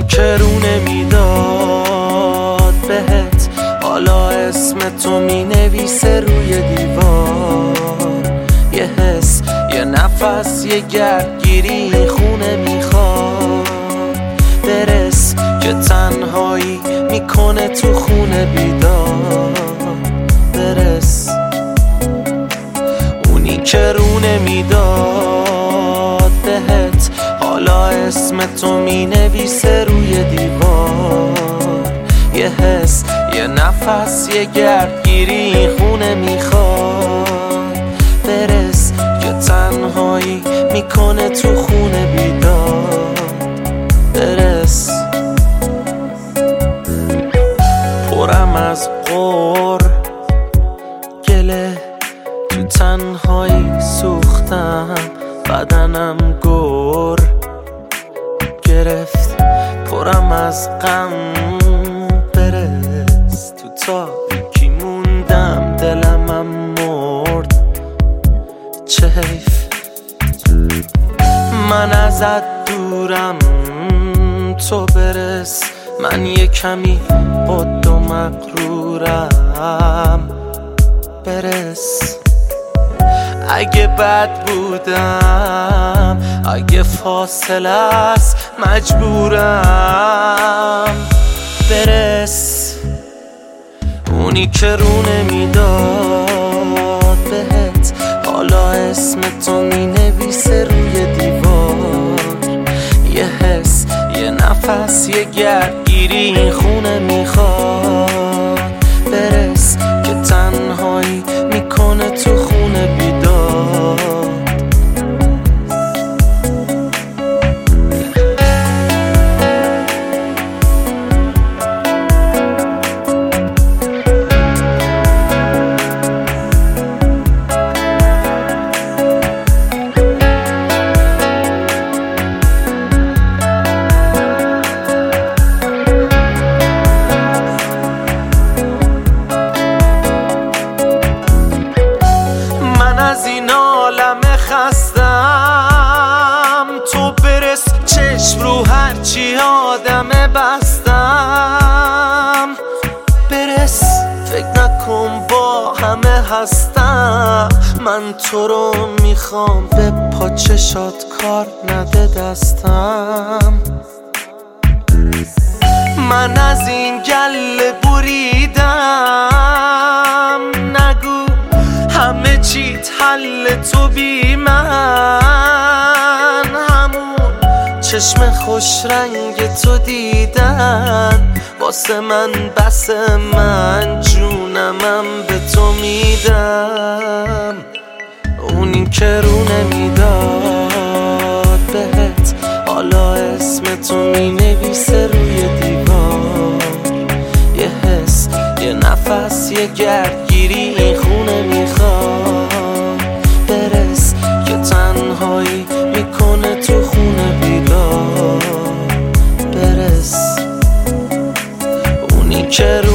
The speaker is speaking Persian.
که رو نمیداد بهت، حالا اسم تو می نویسه روی دیوار. یه حس، یه نفس، یه گردگیری خونه میخواد برس، که تنهایی میکنه تو خونه بیدار. برس اونی که رو نمیداد بهت، حالا اسم تو می نویسه روی دیوار. یه حس، یه نفس، یه گردگیری خونه میخواد برس، که تنهایی میکنه تو خونه بیدار. برس پرم از غر گله، تو تنهایی سوختم، بدنم گر گرفت. پرم از غم برس، تو تاریکی موندم، دلمم مرد. چه حیف من ازت دورم، تو برس. من یه کمی خود و مغرورم. برس اگه بد بودم، اگه فاصله است مجبورم. برس اونی که رو نمیداد بهت، حالا اسم تو می نویسه روی دیوار. یه حس، یه نفس، یه گردگیری این خونه میخواد برس، که تنهایی میکنه تو خونه بیدار. از این عالم خستم، تو برس. چشم رو هرچی آدم بستم. برس فکر نکن با همه هستم، من تو رو میخوام، به پاچشات کار نده دستم. من از این گله بریدم، نگو همه چیت حل تو بی من. همون چشم خوش رنگ تو دیدن واسه من بس، من جونمم به تو میدم. اونی که رو نمیداد بهت، حالا اسم تو می نویسه روی دیوار. یه حس، یه نفس، یه گردگیری این خونه میخواد برس، که تنهایی میکنه تو خونه بیدار. برس اونی که